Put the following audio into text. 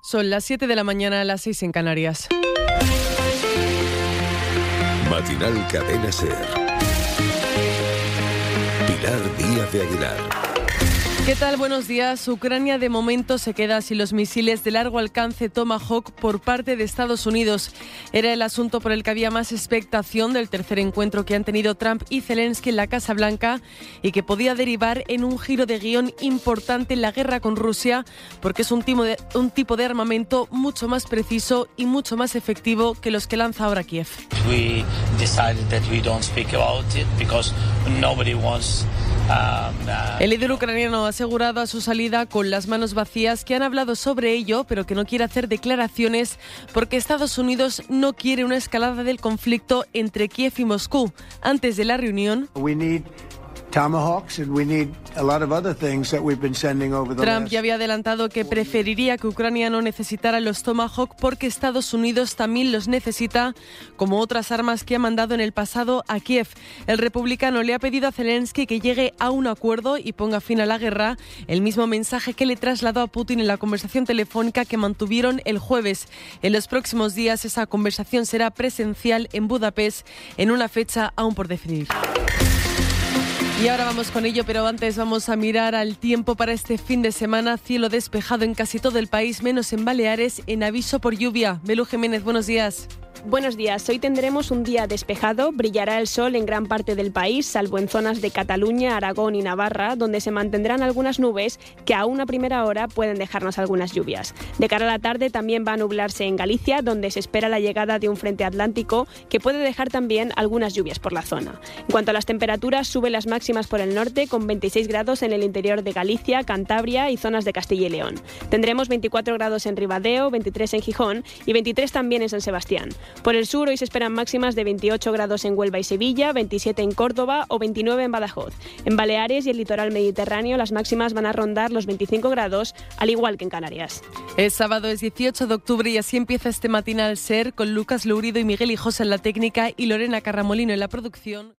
Son las 7 de la mañana, las 6 en Canarias. Matinal Cadena SER. Pilar Díaz de Aguilar. ¿Qué tal? Buenos días. Ucrania de momento se queda sin los misiles de largo alcance Tomahawk por parte de Estados Unidos. Era el asunto por el que había más expectación del tercer encuentro que han tenido Trump y Zelensky en la Casa Blanca y que podía derivar en un giro de guión importante en la guerra con Rusia, porque es un tipo de armamento mucho más preciso y mucho más efectivo que los que lanza ahora Kiev. El líder ucraniano ha asegurado a su salida con las manos vacías que han hablado sobre ello, pero que no quiere hacer declaraciones porque Estados Unidos no quiere una escalada del conflicto entre Kiev y Moscú. Antes de la reunión, Trump ya había adelantado que preferiría que Ucrania no necesitara los Tomahawk porque Estados Unidos también los necesita, como otras armas que ha mandado en el pasado a Kiev. El republicano le ha pedido a Zelensky que llegue a un acuerdo y ponga fin a la guerra, el mismo mensaje que le trasladó a Putin en la conversación telefónica que mantuvieron el jueves. En los próximos días esa conversación será presencial en Budapest, en una fecha aún por definir. Y ahora vamos con ello, pero antes vamos a mirar al tiempo para este fin de semana. Cielo despejado en casi todo el país, menos en Baleares, en aviso por lluvia. Belú Jiménez, buenos días. Buenos días. Hoy tendremos un día despejado. Brillará el sol en gran parte del país, salvo en zonas de Cataluña, Aragón y Navarra, donde se mantendrán algunas nubes que aún a primera hora pueden dejarnos algunas lluvias. De cara a la tarde también va a nublarse en Galicia, donde se espera la llegada de un frente atlántico que puede dejar también algunas lluvias por la zona. En cuanto a las temperaturas, suben las máximas por el norte, con 26 grados en el interior de Galicia, Cantabria y zonas de Castilla y León. Tendremos 24 grados en Ribadeo, 23 en Gijón y 23 también en San Sebastián. Por el sur hoy se esperan máximas de 28 grados en Huelva y Sevilla, 27 en Córdoba o 29 en Badajoz. En Baleares y el litoral mediterráneo las máximas van a rondar los 25 grados, al igual que en Canarias. El sábado es 18 de octubre y así empieza este matinal SER con Lucas Lourido y Miguel Hijosa en la técnica y Lorena Carramolino en la producción.